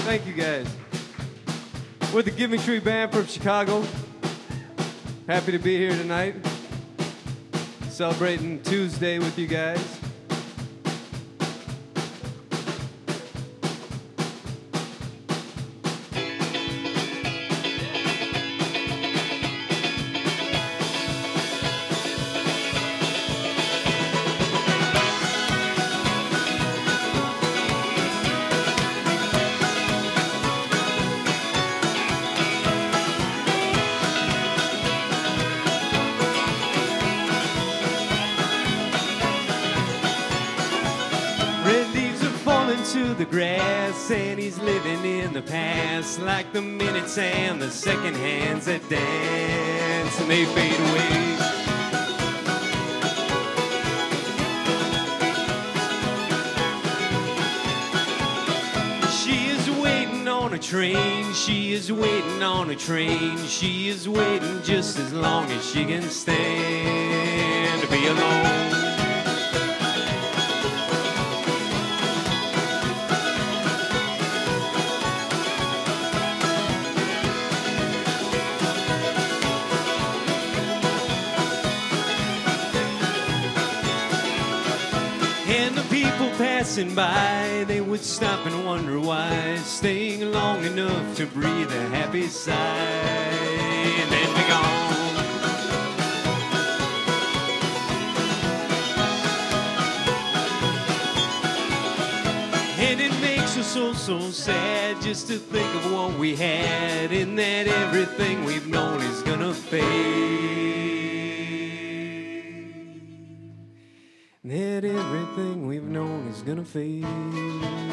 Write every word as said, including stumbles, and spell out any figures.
Thank you guys. We're the Giving Tree Band from Chicago. Happy to be here tonight. Celebrating Tuesday with you guys. To the grass, and he's living in the past, like the minutes and the second hands that dance, and they fade away. She is waiting on a train, she is waiting on a train, she is waiting just as long as she can stand to be alone. And the people passing by, they would stop and wonder why, staying long enough to breathe a happy sigh, and then be gone. And it makes us so, so sad just to think of what we had, and that everything we've known is gonna fade. That everything we've known is gonna fade.